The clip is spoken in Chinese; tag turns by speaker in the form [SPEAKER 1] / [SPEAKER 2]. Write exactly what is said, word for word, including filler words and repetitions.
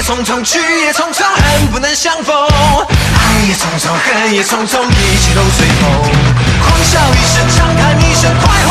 [SPEAKER 1] 也匆匆，去也匆匆，恨不能相逢。爱也匆匆，恨也匆匆，一切都随风。狂笑一声，长叹一声，快